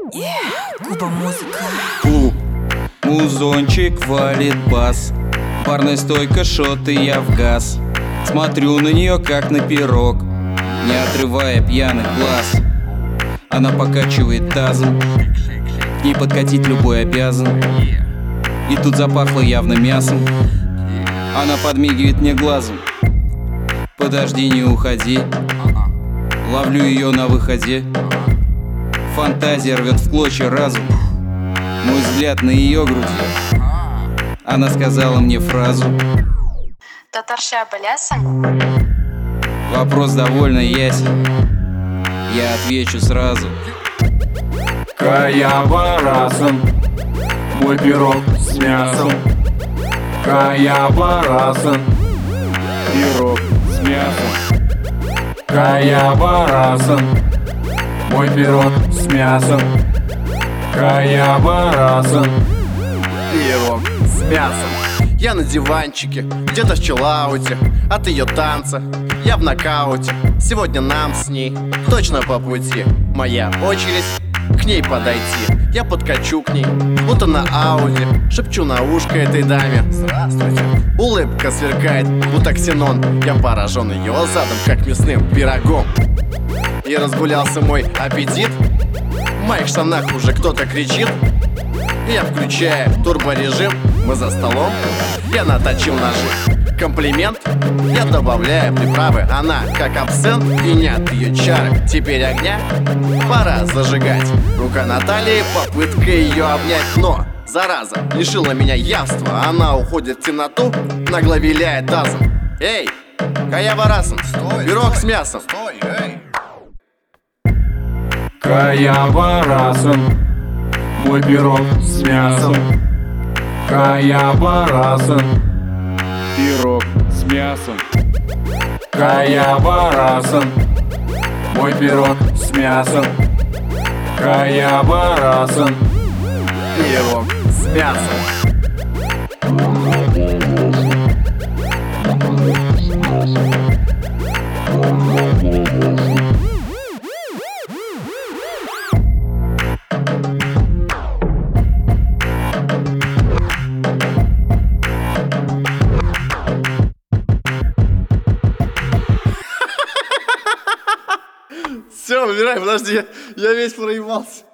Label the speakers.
Speaker 1: Куба музыка.
Speaker 2: Музончик валит бас, барная стойка, шоты, я в газ. Смотрю на нее, как на пирог, не отрывая пьяных глаз. Она покачивает тазом, к ней подкатить любой обязан. И тут запахло явно мясом. Она подмигивает мне глазом. Подожди, не уходи. Ловлю ее на выходе. Фантазия рвет в клочья разум. Мой взгляд на ее груди. Она сказала мне фразу.
Speaker 3: Татарша беләсең?
Speaker 2: Вопрос довольно ясен. Я отвечу сразу.
Speaker 4: Кая барасın, мой пирог с мясом. Кая барасın, пирог с мясом. Кая барасın, мой пирог с мясом. Кая барасın,
Speaker 5: Пирог с мясом. Я на диванчике, где-то в чиллауте. От ее танца я в нокауте. Сегодня нам с ней точно по пути. Моя очередь к ней подойти. Я подкачу к ней, будто на Ауди. Шепчу на ушко этой даме: здравствуйте. Улыбка сверкает, будто ксенон. Я поражен ее задом, как мясным пирогом. И разгулялся мой аппетит. В моих штанах уже кто-то кричит. Я включаю турборежим, мы за столом. Я наточил ножи. Комплимент, я добавляю приправы. Она, как абсент, пьянят ее чары. Теперь огня пора зажигать. Рука на талии, попытка ее обнять. Но, зараза, лишила меня явства. Она уходит в темноту, нагло виляет тазом. Эй, Кая барасın, пирог с мясом.
Speaker 4: Кая барасın, мой пирог с мясом. Кая барасın, пирог с мясом. Кая барасın, мой пирог с мясом. Кая барасın,
Speaker 5: Пирог с мясом. Все, выбирай, подожди, я весь проебался.